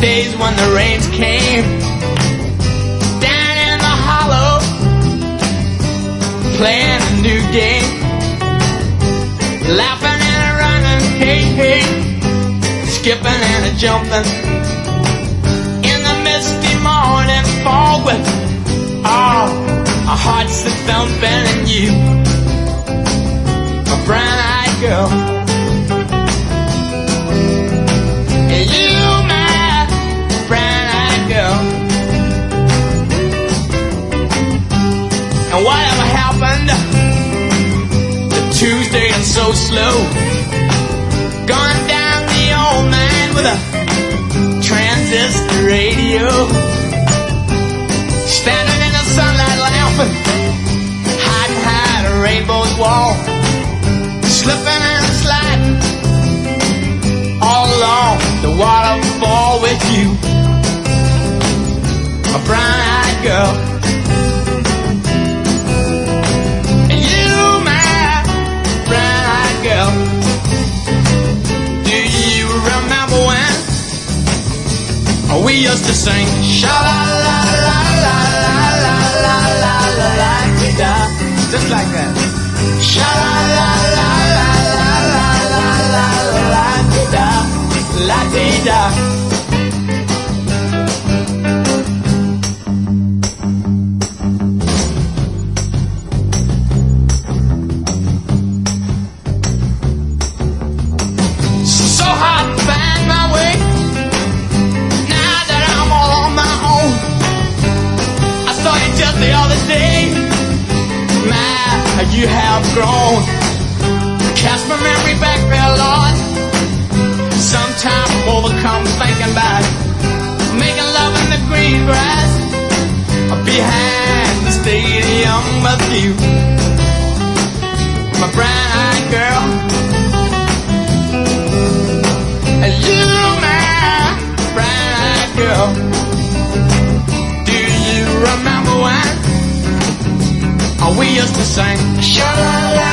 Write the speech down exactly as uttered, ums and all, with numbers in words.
days when the rains came down in the hollow, playing a new game, laughing and running, hey, hey, skipping and a jumping in the misty morning fog with all our hearts a thumping, and you, a brown-eyed girl, and you, my brown-eyed girl. And whatever happened to Tuesday and so slow, gone down the old man with a transistor radio, standing in the sunlight laughing, hiding behind a rainbow's wall, slipping and sliding all along the waterfall with you, a brown-eyed girl. And you, my brown-eyed girl. Do you remember when we used to sing sha-la-la-la-la-la-la-la-la-la-la-la-la-la-la, just like that. Sha-la-la-la-la-la-la-la-la-la-la-la-la-la-la-la. So hard to find my way now that I'm all on my own. I saw you just the other day, my, you have grown. Cast my memory back there, Lord. Sometimes I'm overcome thinking about making love in the green grass behind the stadium with you, my brown-eyed girl. And you, my brown-eyed girl. Do you remember when we used to sing sha-la-la?